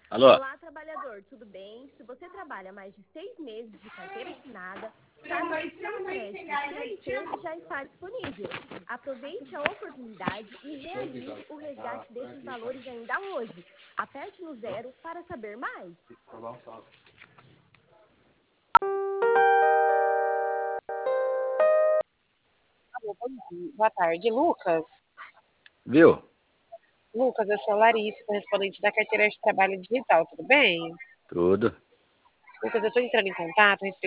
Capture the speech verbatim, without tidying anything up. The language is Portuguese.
Alô? Olá, trabalhador, tudo bem? Se você trabalha mais de seis meses de carteira assinada, saiba que o seu empréstimo C L T já está disponível. Aproveite a oportunidade e realize o resgate desses valores ainda hoje. Aperte no zero para saber mais. Alô, bom dia. Boa tarde, Lucas. Viu? Lucas, eu sou a Larissa, correspondente da carteira de trabalho digital, tudo bem? Tudo. Lucas, eu estou entrando em contato a respeito